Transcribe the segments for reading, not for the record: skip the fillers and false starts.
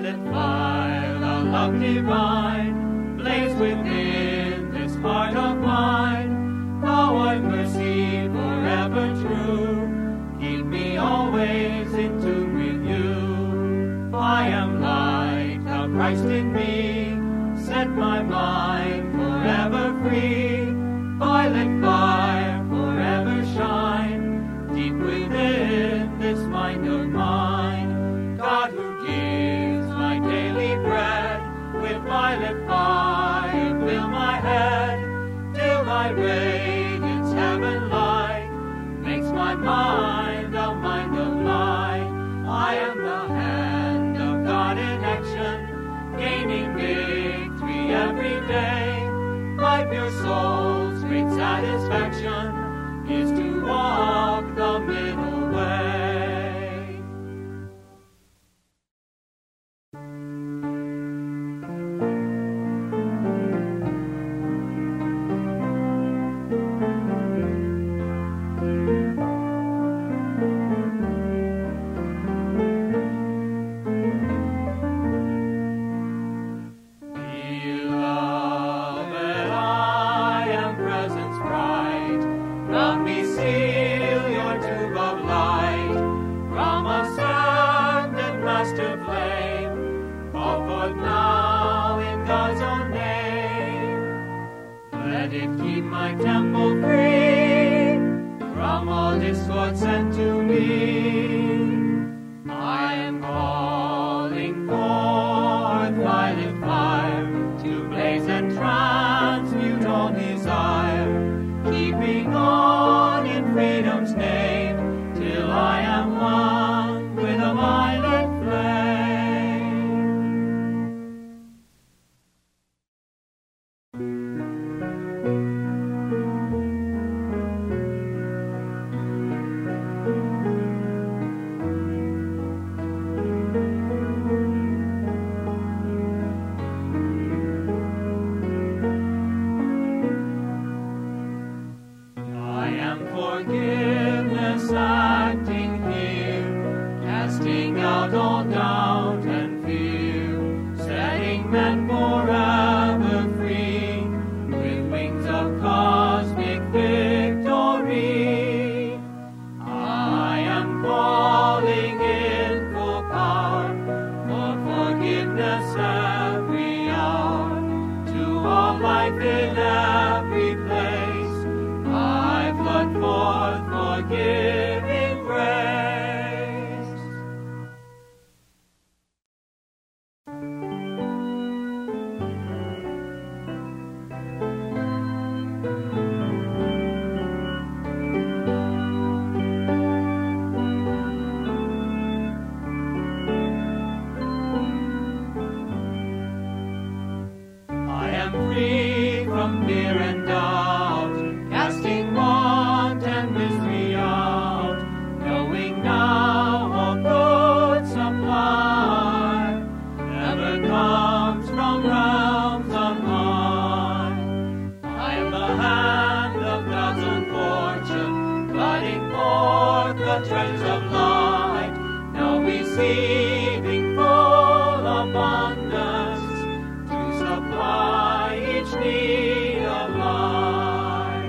Violet fire, the love divine, blaze within this heart of mine. Thou art mercy forever true, keep me always in tune with you. I am light, thou Christ in me, set my mind forever free. Violet fire, forever shine, deep within this mind of mine. God who gives my daily bread, with violet fire fill my head, till thy radiance heaven like, makes my mind a mind of light. I am the hand of God in action, gaining victory every day. My pure soul's great satisfaction is to walk the middle way. Keep my temple free from all discord sent to me. I am calling forth violet fire to blaze and transmute all desire, keeping on in freedom's name till I am one with a violet flame. Forgiveness acting here, casting out all doubt and fear, setting men forever free, with wings of cosmic victory. I am calling in full power, for forgiveness every hour, to all life in every place. I flood forth forgiving grace. I am free from fear and doubt, casting want and misery out, knowing now all good supply never comes from realms on high. I am the hand of God's own fortune, flooding forth the treasures of light, now receiving full abundance to supply each need of life.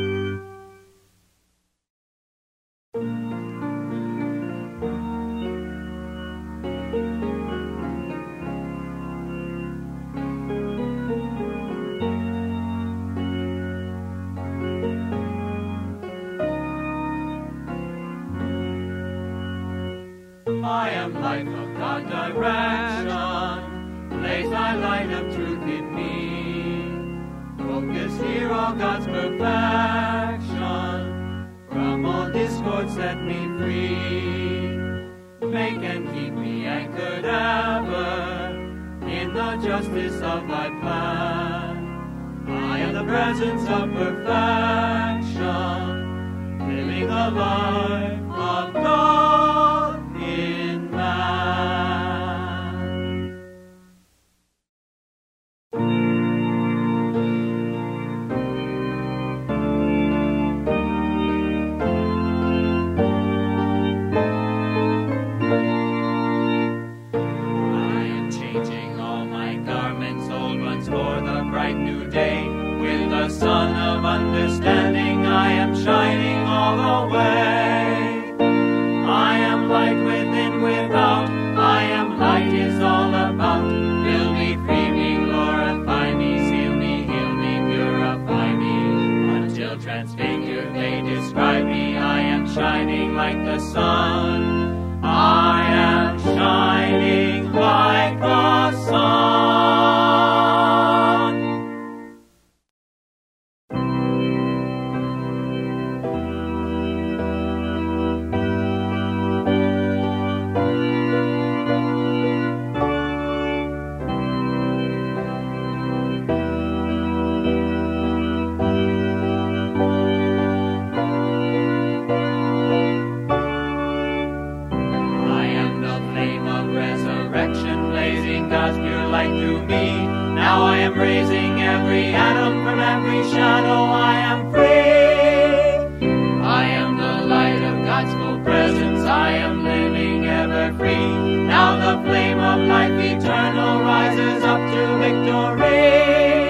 I am life of God direction, blaze thy light of truth in me. Focus here all God's perfection, from all discord set me free. Make and keep me anchored ever in the justice of thy plan. I am the presence of perfection, living the life of God in man. sun of understanding, I am shining all the way. I am light within, without, I am light is all about. Fill me, free me, glorify me, seal me, heal me, purify me, until transfigured they describe me. I am shining like the sun. I am shining like the sun. God's pure light through me. Now I am raising every atom from every shadow. I am free. I am the light of God's full presence. I am living ever free. Now the flame of life eternal rises up to victory.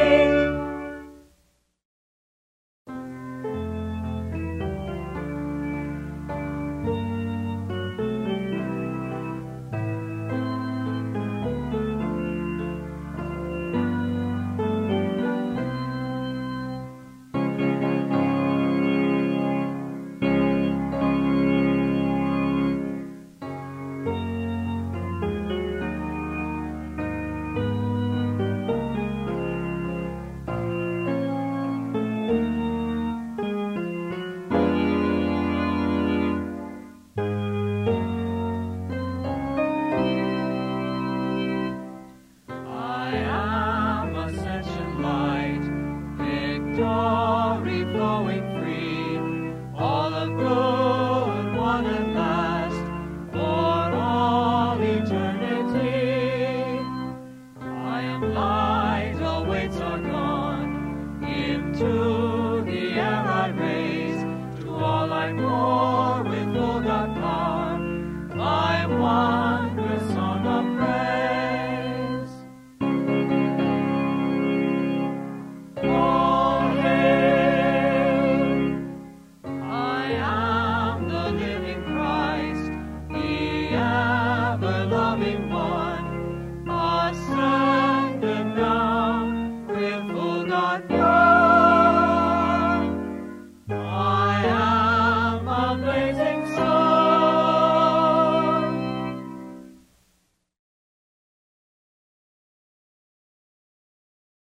Victory flowing free, all of good won at last, for all eternity. I am light, all weights are gone, into the air I raise, to all I bore with full God power, my wondrous song of praise. Loving one, ascended now with full God.